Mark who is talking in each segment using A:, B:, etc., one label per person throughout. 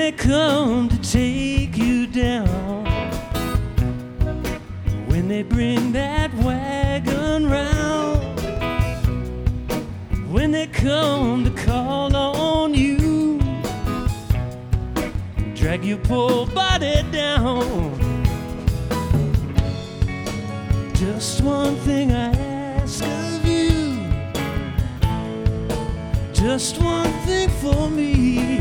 A: they come to take you down, when they bring that wagon round, when they come to call on you, drag your poor body down. Just one thing I ask of you, just one thing for me.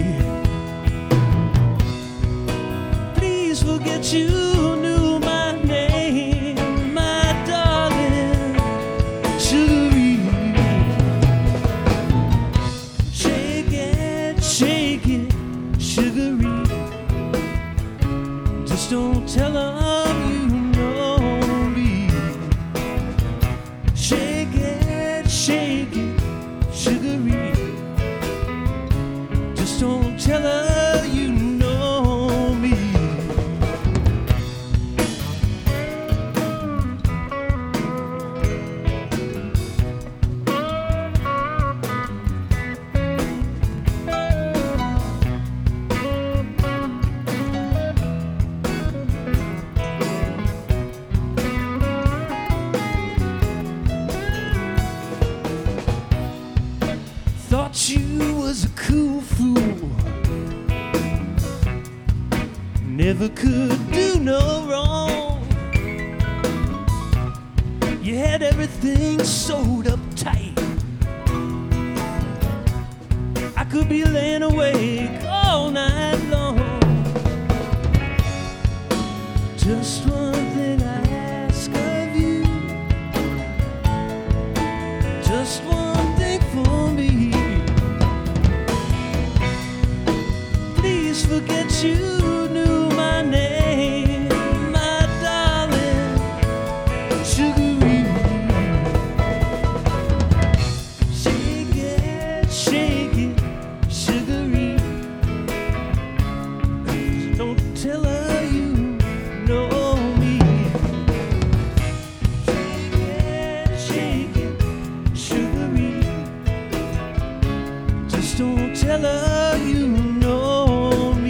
A: Please forget you knew my name, my darling Sugaree. Shake it, Sugaree. Just don't tell them you know me. Shake it, Sugaree. Just don't tell her you know me. Thought you was a cool fool, never could do no wrong. You had everything sewed up tight. I could be laying awake all night long. Just one thing I ask of you, just one thing for me. Please forget you knew my name, my darling Sugaree. Shake it, Sugaree. Don't tell her you know me. Shake it, Sugaree. Just don't tell her you know me.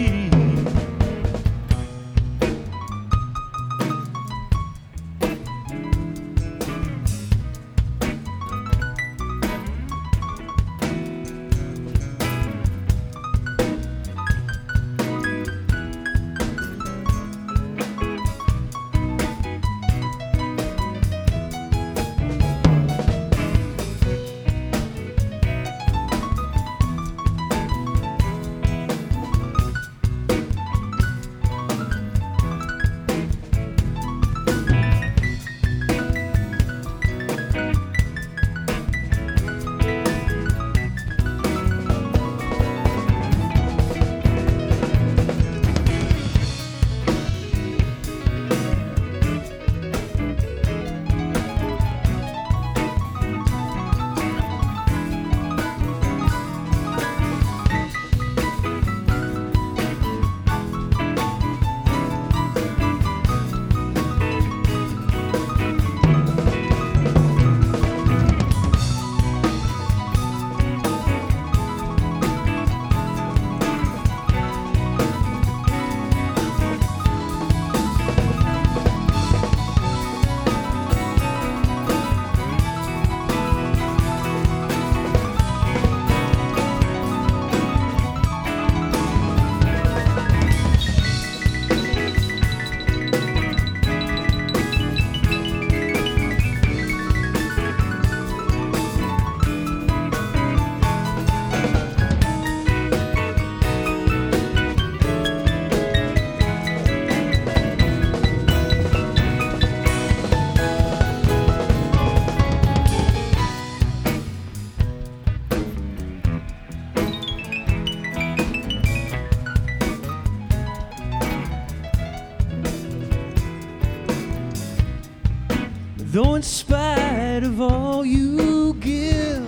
A: Though in spite of all you give,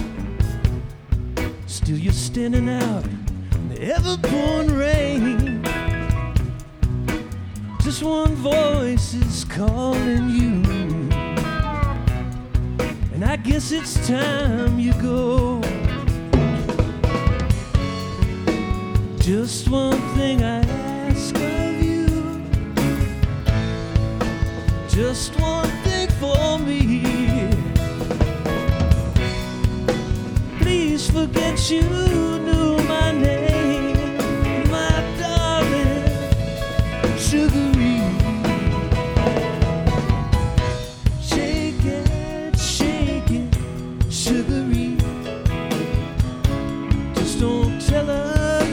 A: still you're standing out in the ever-pouring rain. Just one voice is calling you, and I guess it's time you go. Just one thing I ask of you, just one thing for me. Please forget you knew my name, my darling, sugary. Shake it, sugary. Just don't tell her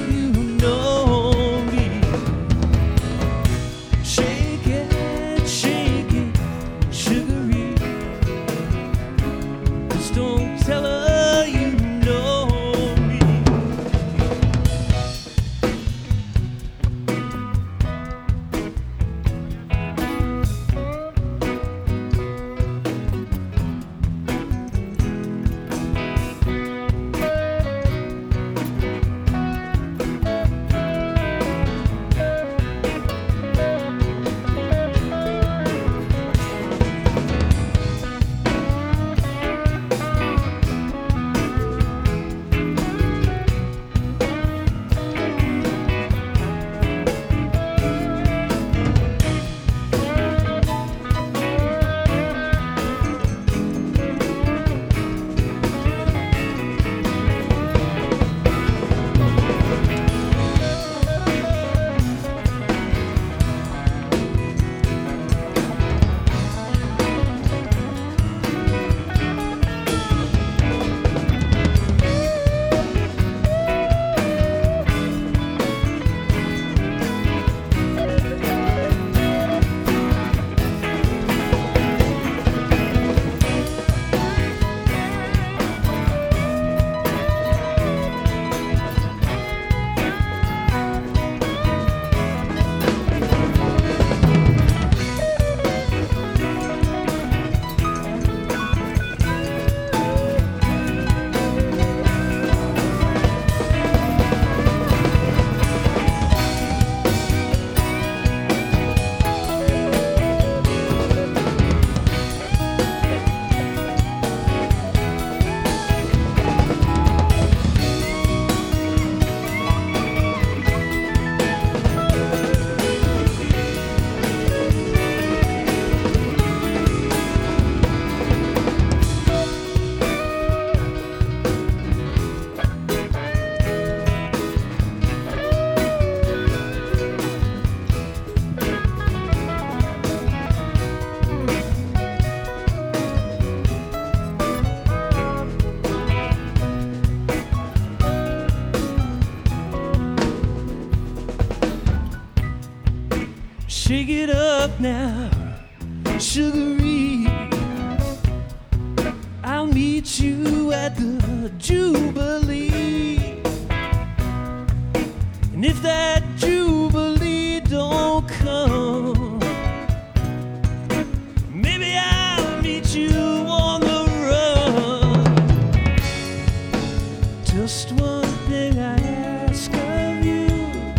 A: shake it up now, sugary. I'll meet you at the Jubilee. And if that Jubilee don't come, maybe I'll meet you on the run. Just one thing I ask of you,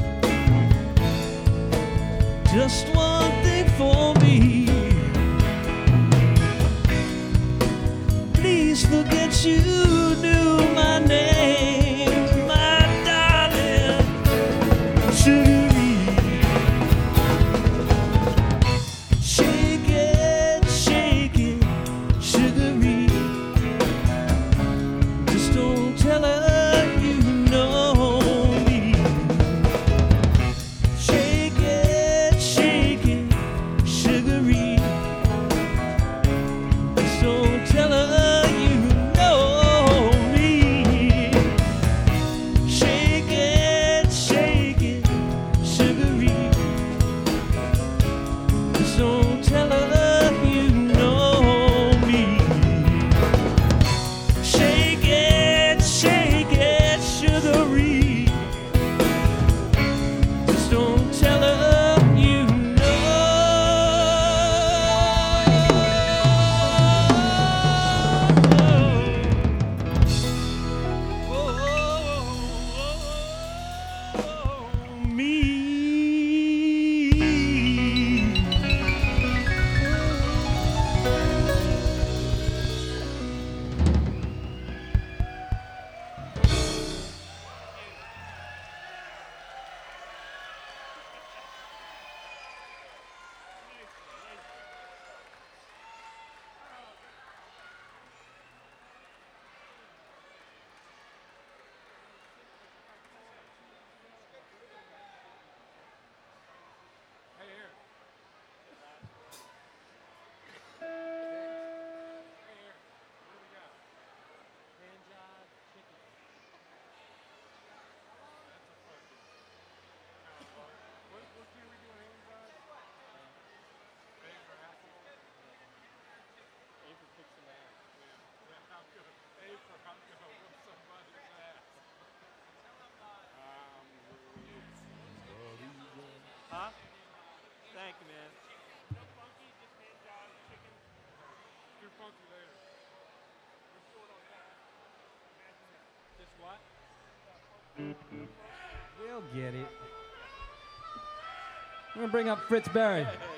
A: just one thing for me. Please forget you knew my name, my darling, sugary. Shake it, sugary. Just don't tell her you know me. Shake it, sugary. Just don't tell her you know me. Shake it,
B: We'll get it. We're gonna bring up Fritz Barry.